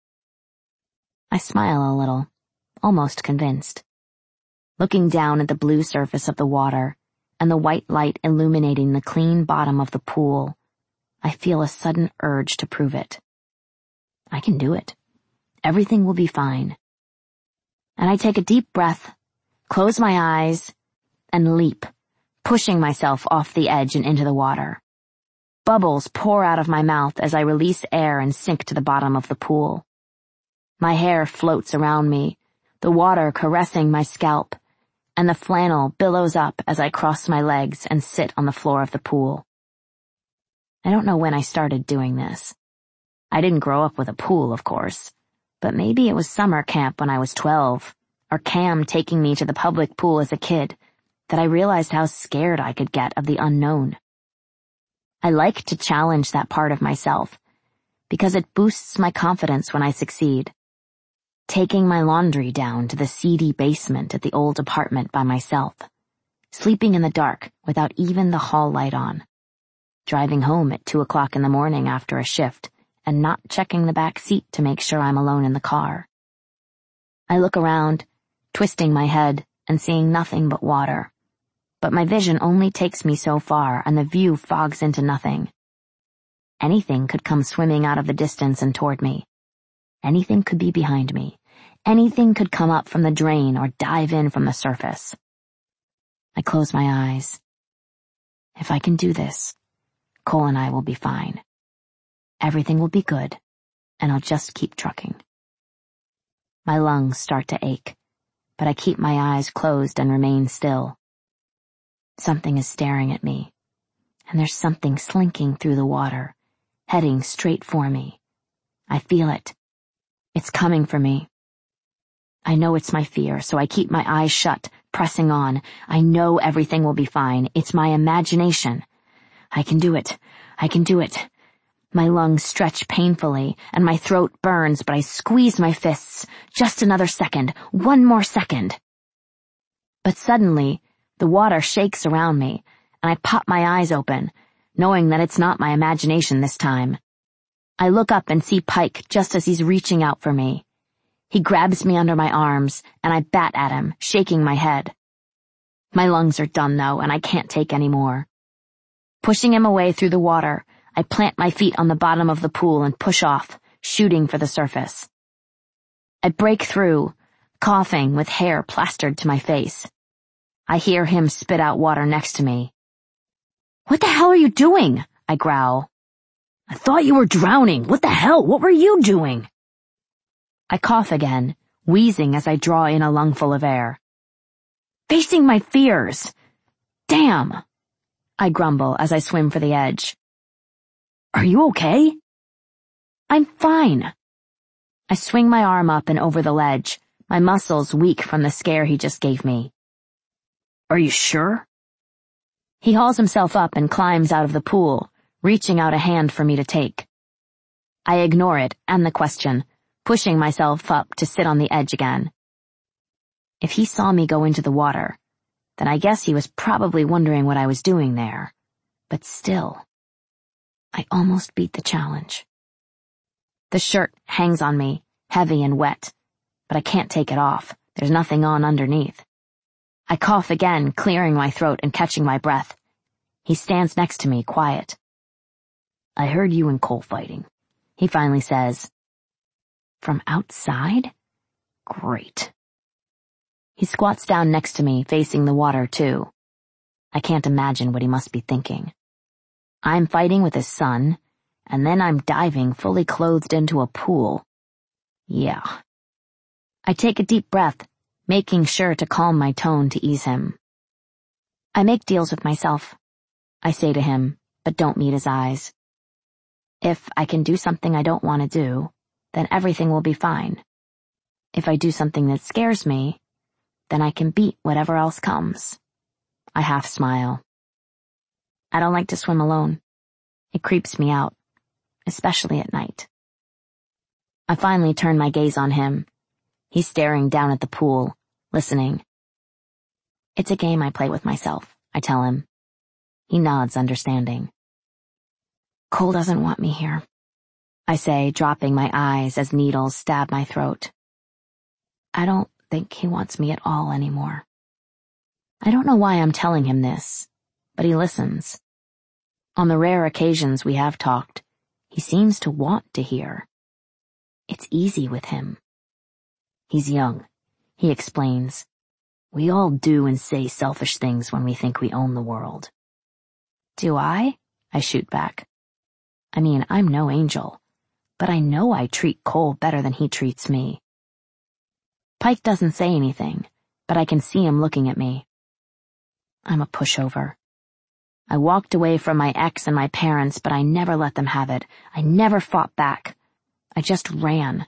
I smile a little, almost convinced. Looking down at the blue surface of the water and the white light illuminating the clean bottom of the pool, I feel a sudden urge to prove it. I can do it. Everything will be fine. And I take a deep breath, close my eyes, and leap, pushing myself off the edge and into the water. Bubbles pour out of my mouth as I release air and sink to the bottom of the pool. My hair floats around me, the water caressing my scalp, and the flannel billows up as I cross my legs and sit on the floor of the pool. I don't know when I started doing this. I didn't grow up with a pool, of course, but maybe it was summer camp when I was twelve, or Cam taking me to the public pool as a kid, that I realized how scared I could get of the unknown. I like to challenge that part of myself, because it boosts my confidence when I succeed. Taking my laundry down to the seedy basement at the old apartment by myself, sleeping in the dark without even the hall light on, driving home at two o'clock in the morning after a shift, and not checking the back seat to make sure I'm alone in the car. I look around, twisting my head and seeing nothing but water. But my vision only takes me so far and the view fogs into nothing. Anything could come swimming out of the distance and toward me. Anything could be behind me. Anything could come up from the drain or dive in from the surface. I close my eyes. If I can do this, Cole and I will be fine. Everything will be good, and I'll just keep trucking. My lungs start to ache, but I keep my eyes closed and remain still. Something is staring at me, and there's something slinking through the water, heading straight for me. I feel it. It's coming for me. I know it's my fear, so I keep my eyes shut, pressing on. I know everything will be fine. It's my imagination. I can do it. I can do it. My lungs stretch painfully, and my throat burns, but I squeeze my fists. Just another second. One more second. But suddenly, the water shakes around me, and I pop my eyes open, knowing that it's not my imagination this time. I look up and see Pike just as he's reaching out for me. He grabs me under my arms, and I bat at him, shaking my head. My lungs are done, though, and I can't take any more. Pushing him away through the water, I plant my feet on the bottom of the pool and push off, shooting for the surface. I break through, coughing with hair plastered to my face. I hear him spit out water next to me. "What the hell are you doing?" I growl. "I thought you were drowning. What the hell? What were you doing?" I cough again, wheezing as I draw in a lungful of air. "Facing my fears. Damn," I grumble as I swim for the edge. "Are you okay?" "I'm fine." I swing my arm up and over the ledge, my muscles weak from the scare he just gave me. "Are you sure?" He hauls himself up and climbs out of the pool, reaching out a hand for me to take. I ignore it and the question, pushing myself up to sit on the edge again. If he saw me go into the water, then I guess he was probably wondering what I was doing there. But still, I almost beat the challenge. The shirt hangs on me, heavy and wet, but I can't take it off. There's nothing on underneath. I cough again, clearing my throat and catching my breath. He stands next to me, quiet. "I heard you and Cole fighting," he finally says. "From outside? Great." He squats down next to me, facing the water, too. I can't imagine what he must be thinking. I'm fighting with his son, and then I'm diving fully clothed into a pool. Yeah. I take a deep breath, making sure to calm my tone to ease him. "I make deals with myself," I say to him, but don't meet his eyes. If I can do something I don't want to do, then everything will be fine. If I do something that scares me, then I can beat whatever else comes. I half smile. I don't like to swim alone. It creeps me out, especially at night. I finally turn my gaze on him. He's staring down at the pool, listening. It's a game I play with myself, I tell him. He nods, understanding. Cole doesn't want me here, I say, dropping my eyes as needles stab my throat. I don't think he wants me at all anymore. I don't know why I'm telling him this, but he listens. On the rare occasions we have talked, he seems to want to hear. It's easy with him. He's young, he explains. We all do and say selfish things when we think we own the world. Do I? I shoot back. I mean, I'm no angel, but I know I treat Cole better than he treats me. Pike doesn't say anything, but I can see him looking at me. I'm a pushover. I walked away from my ex and my parents, but I never let them have it. I never fought back. I just ran.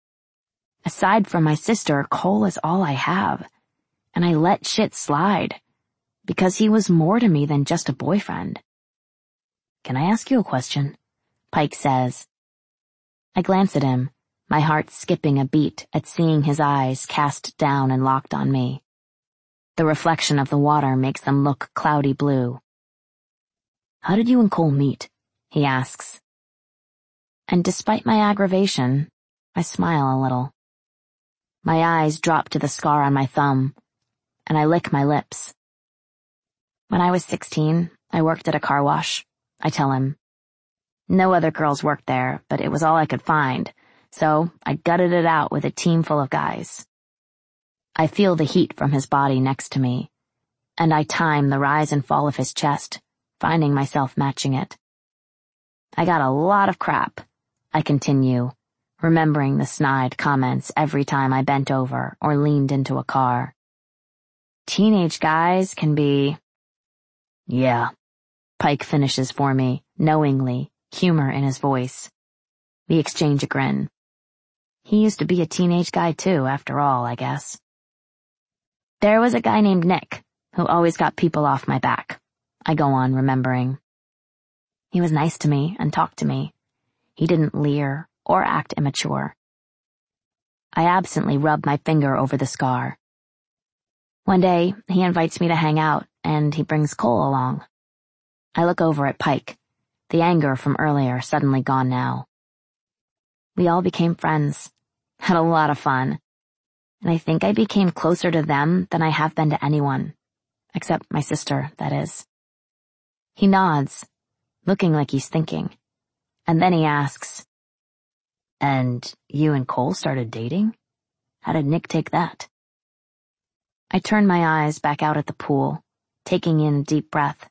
Aside from my sister, Cole is all I have, and I let shit slide, because he was more to me than just a boyfriend. Can I ask you a question? Pike says. I glance at him, my heart skipping a beat at seeing his eyes cast down and locked on me. The reflection of the water makes them look cloudy blue. How did you and Cole meet? He asks. And despite my aggravation, I smile a little. My eyes drop to the scar on my thumb, and I lick my lips. When I was sixteen, I worked at a car wash, I tell him. No other girls worked there, but it was all I could find, so I gutted it out with a team full of guys. I feel the heat from his body next to me, and I time the rise and fall of his chest, finding myself matching it. I got a lot of crap, I continue, remembering the snide comments every time I bent over or leaned into a car. Teenage guys can be... Yeah, Pike finishes for me, knowingly, humor in his voice. We exchange a grin. He used to be a teenage guy too, after all, I guess. There was a guy named Nick, who always got people off my back. I go on remembering. He was nice to me and talked to me. He didn't leer or act immature. I absently rub my finger over the scar. One day, he invites me to hang out, and he brings Cole along. I look over at Pike, the anger from earlier suddenly gone now. We all became friends, had a lot of fun, and I think I became closer to them than I have been to anyone, except my sister, that is. He nods, looking like he's thinking, and then he asks, And you and Cole started dating? How did Nick take that? I turn my eyes back out at the pool, taking in a deep breath.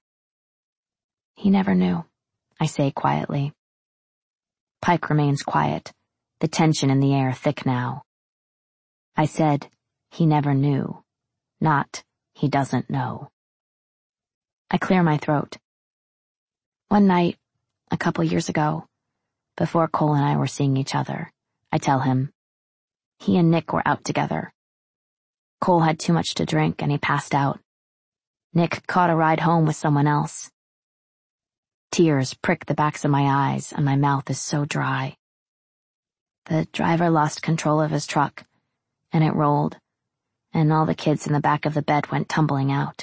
He never knew, I say quietly. Pike remains quiet, the tension in the air thick now. I said, he never knew, not he doesn't know. I clear my throat. One night, a couple years ago, before Cole and I were seeing each other, I tell him. He and Nick were out together. Cole had too much to drink and he passed out. Nick caught a ride home with someone else. Tears prick the backs of my eyes and my mouth is so dry. The driver lost control of his truck, and it rolled, and all the kids in the back of the bed went tumbling out.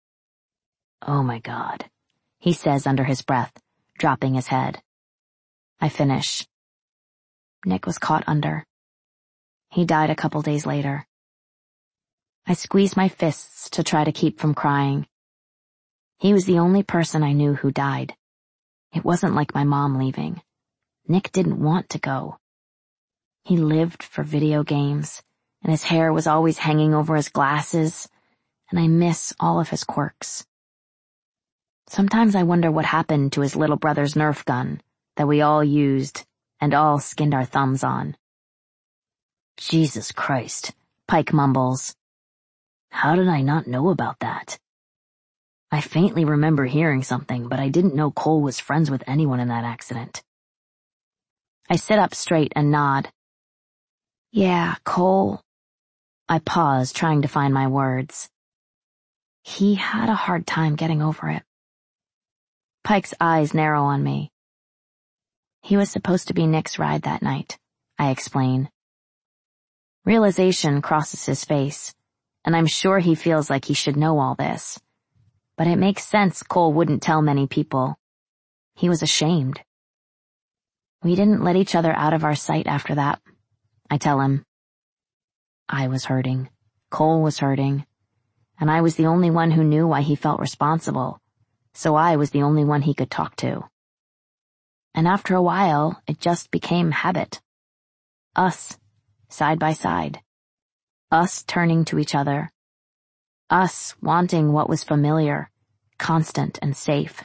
Oh my God, he says under his breath, dropping his head. I finish. Nick was caught under. He died a couple days later. I squeeze my fists to try to keep from crying. He was the only person I knew who died. It wasn't like my mom leaving. Nick didn't want to go. He lived for video games, and his hair was always hanging over his glasses, and I miss all of his quirks. Sometimes I wonder what happened to his little brother's Nerf gun that we all used and all skinned our thumbs on. Jesus Christ, Pike mumbles. How did I not know about that? I faintly remember hearing something, but I didn't know Cole was friends with anyone in that accident. I sit up straight and nod. Yeah, Cole. I paused, trying to find my words. He had a hard time getting over it. Pike's eyes narrow on me. He was supposed to be Nick's ride that night, I explain. Realization crosses his face, and I'm sure he feels like he should know all this. But it makes sense Cole wouldn't tell many people. He was ashamed. We didn't let each other out of our sight after that, I tell him. I was hurting. Cole was hurting. And I was the only one who knew why he felt responsible, so I was the only one he could talk to. And after a while, it just became habit. Us, side by side. Us turning to each other. Us wanting what was familiar, constant and safe.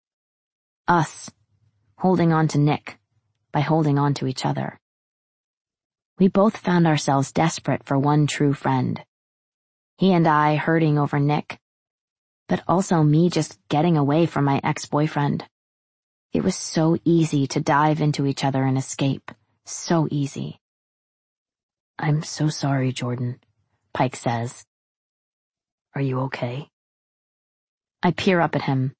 Us holding on to Nick by holding on to each other. We both found ourselves desperate for one true friend. He and I hurting over Nick, but also me just getting away from my ex-boyfriend. It was so easy to dive into each other and escape. So easy. I'm so sorry, Jordan, Pike says. Are you okay? I peer up at him.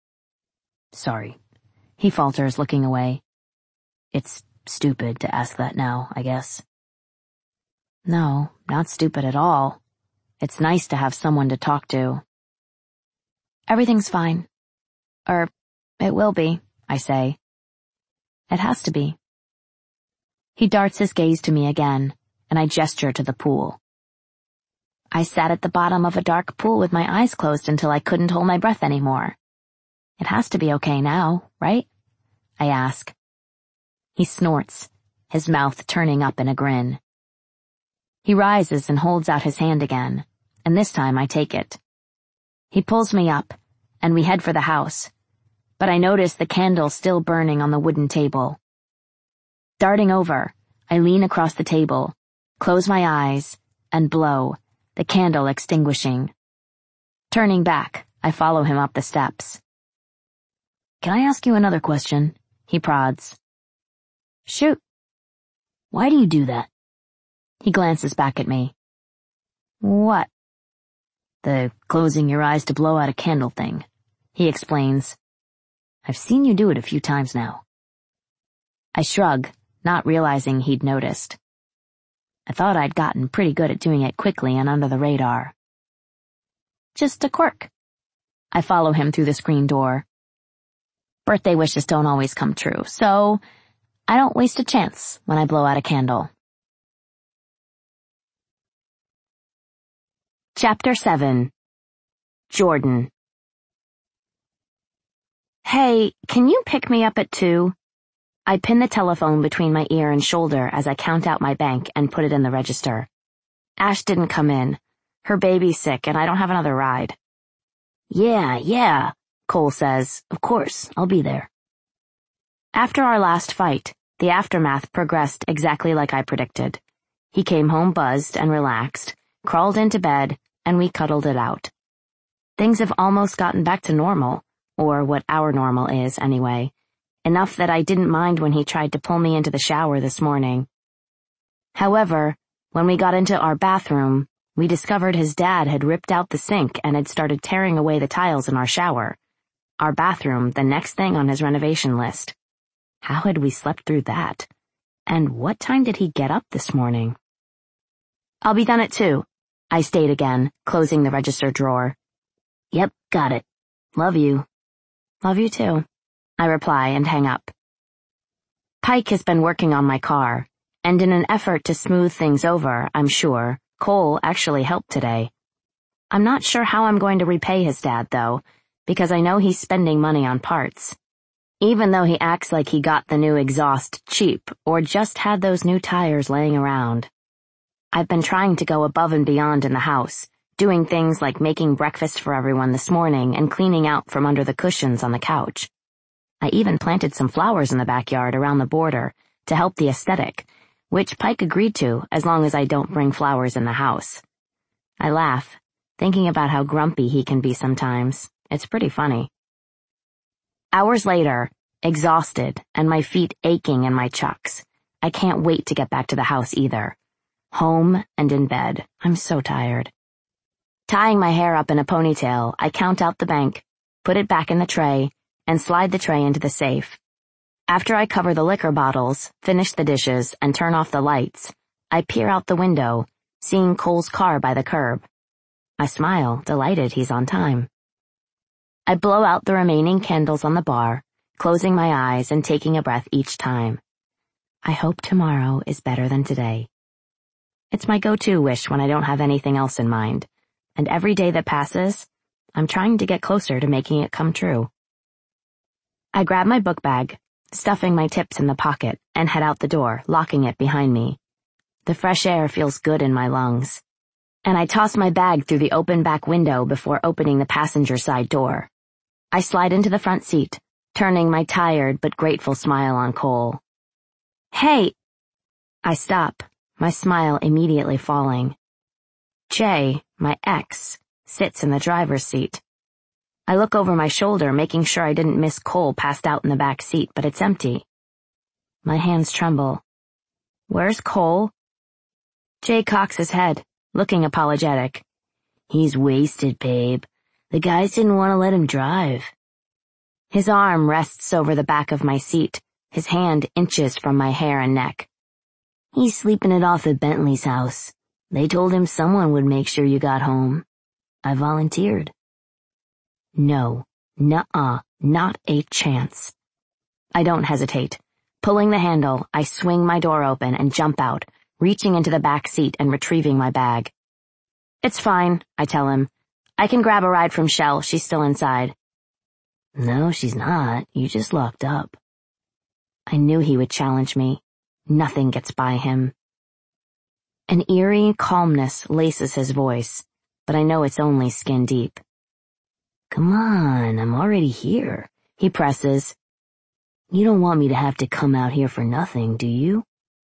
Sorry, he falters, looking away. It's stupid to ask that now, I guess. No, not stupid at all. It's nice to have someone to talk to. Everything's fine. Or, it will be, I say. It has to be. He darts his gaze to me again, and I gesture to the pool. I sat at the bottom of a dark pool with my eyes closed until I couldn't hold my breath anymore. It has to be okay now, right? I ask. He snorts, his mouth turning up in a grin. He rises and holds out his hand again, and this time I take it. He pulls me up, and we head for the house, but I notice the candle still burning on the wooden table. Darting over, I lean across the table, close my eyes, and blow, the candle extinguishing. Turning back, I follow him up the steps. Can I ask you another question? He prods. Shoot. Why do you do that? He glances back at me. What? The closing your eyes to blow out a candle thing, he explains. I've seen you do it a few times now. I shrug, not realizing he'd noticed. I thought I'd gotten pretty good at doing it quickly and under the radar. Just a quirk. I follow him through the screen door. Birthday wishes don't always come true, so I don't waste a chance when I blow out a candle. Chapter seven. Jordan. Hey, can you pick me up at two? I pin the telephone between my ear and shoulder as I count out my bank and put it in the register. Ash didn't come in. Her baby's sick and I don't have another ride. Yeah, yeah, Cole says. Of course, I'll be there. After our last fight, the aftermath progressed exactly like I predicted. He came home buzzed and relaxed, crawled into bed, and we cuddled it out. Things have almost gotten back to normal, or what our normal is anyway, enough that I didn't mind when he tried to pull me into the shower this morning. However, when we got into our bathroom, we discovered his dad had ripped out the sink and had started tearing away the tiles in our shower. Our bathroom, the next thing on his renovation list. How had we slept through that? And what time did he get up this morning? I'll be done at two, I state again, closing the register drawer. Yep, got it. Love you. Love you too, I reply and hang up. Pike has been working on my car, and in an effort to smooth things over, I'm sure, Cole actually helped today. I'm not sure how I'm going to repay his dad, though, because I know he's spending money on parts. Even though he acts like he got the new exhaust cheap or just had those new tires laying around. I've been trying to go above and beyond in the house, doing things like making breakfast for everyone this morning and cleaning out from under the cushions on the couch. I even planted some flowers in the backyard around the border to help the aesthetic, which Pike agreed to as long as I don't bring flowers in the house. I laugh, thinking about how grumpy he can be sometimes. It's pretty funny. Hours later, exhausted and my feet aching in my chucks, I can't wait to get back to the house either. Home and in bed. I'm so tired. Tying my hair up in a ponytail, I count out the bank, put it back in the tray, and slide the tray into the safe. After I cover the liquor bottles, finish the dishes, and turn off the lights, I peer out the window, seeing Cole's car by the curb. I smile, delighted he's on time. I blow out the remaining candles on the bar, closing my eyes and taking a breath each time. I hope tomorrow is better than today. It's my go-to wish when I don't have anything else in mind, and every day that passes, I'm trying to get closer to making it come true. I grab my book bag, stuffing my tips in the pocket, and head out the door, locking it behind me. The fresh air feels good in my lungs, and I toss my bag through the open back window before opening the passenger side door. I slide into the front seat, turning my tired but grateful smile on Cole. Hey! I stop, my smile immediately falling. Jay, my ex, sits in the driver's seat. I look over my shoulder, making sure I didn't miss Cole passed out in the back seat, but it's empty. My hands tremble. Where's Cole? Jay cocks his head, looking apologetic. He's wasted, babe. The guys didn't want to let him drive. His arm rests over the back of my seat, his hand inches from my hair and neck. He's sleeping it off at Bentley's house. They told him someone would make sure you got home. I volunteered. No, nuh-uh, not a chance. I don't hesitate. Pulling the handle, I swing my door open and jump out, reaching into the back seat and retrieving my bag. It's fine, I tell him. I can grab a ride from Shell, she's still inside. No, she's not. You just locked up. I knew he would challenge me. Nothing gets by him. An eerie calmness laces his voice, but I know it's only skin deep. Come on, I'm already here, he presses. You don't want me to have to come out here for nothing, do you?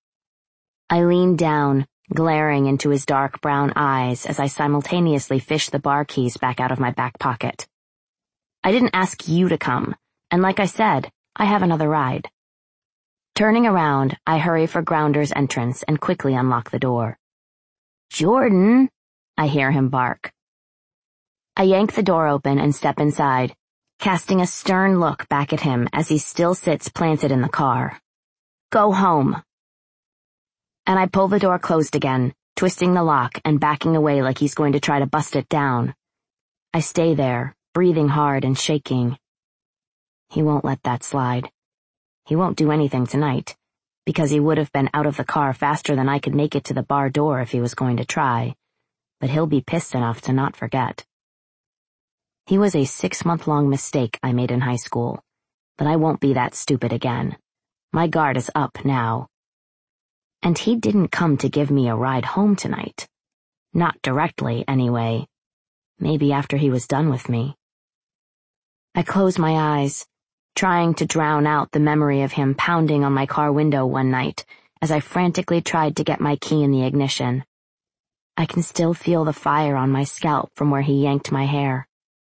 I lean down, glaring into his dark brown eyes as I simultaneously fish the bar keys back out of my back pocket. I didn't ask you to come, and like I said, I have another ride. Turning around, I hurry for Grounder's entrance and quickly unlock the door. Jordan, I hear him bark. I yank the door open and step inside, casting a stern look back at him as he still sits planted in the car. Go home. And I pull the door closed again, twisting the lock and backing away like he's going to try to bust it down. I stay there, breathing hard and shaking. He won't let that slide. He won't do anything tonight, because he would have been out of the car faster than I could make it to the bar door if he was going to try, but he'll be pissed enough to not forget. He was a six-month-long mistake I made in high school, but I won't be that stupid again. My guard is up now. And he didn't come to give me a ride home tonight. Not directly, anyway. Maybe after he was done with me. I close my eyes, trying to drown out the memory of him pounding on my car window one night as I frantically tried to get my key in the ignition. I can still feel the fire on my scalp from where he yanked my hair.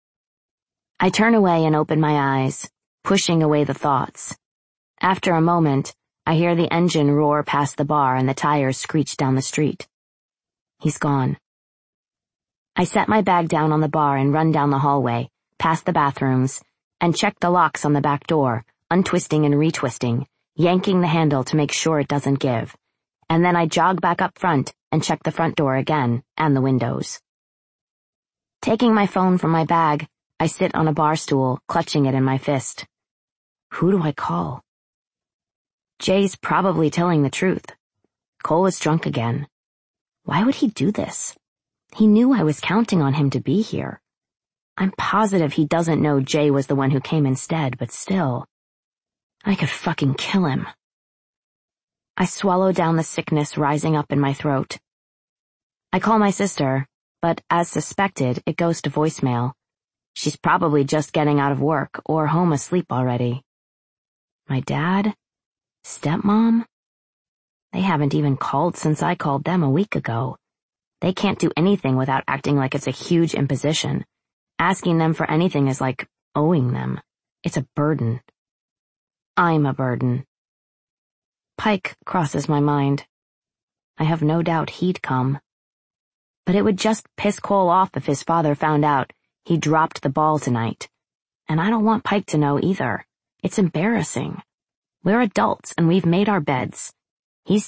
I turn away and open my eyes, pushing away the thoughts. After a moment, I hear the engine roar past the bar and the tires screech down the street. He's gone. I set my bag down on the bar and run down the hallway, past the bathrooms, and check the locks on the back door, untwisting and retwisting, yanking the handle to make sure it doesn't give. And then I jog back up front and check the front door again, and the windows. Taking my phone from my bag, I sit on a bar stool, clutching it in my fist. Who do I call? Jay's probably telling the truth. Cole is drunk again. Why would he do this? He knew I was counting on him to be here. I'm positive he doesn't know Jay was the one who came instead, but still. I could fucking kill him. I swallow down the sickness rising up in my throat. I call my sister, but as suspected, it goes to voicemail. She's probably just getting out of work or home asleep already. My dad? Stepmom? They haven't even called since I called them a week ago. They can't do anything without acting like it's a huge imposition. Asking them for anything is like owing them. It's a burden. I'm a burden. Pike crosses my mind. I have no doubt he'd come. But it would just piss Cole off if his father found out he dropped the ball tonight. And I don't want Pike to know either. It's embarrassing. We're adults and we've made our beds.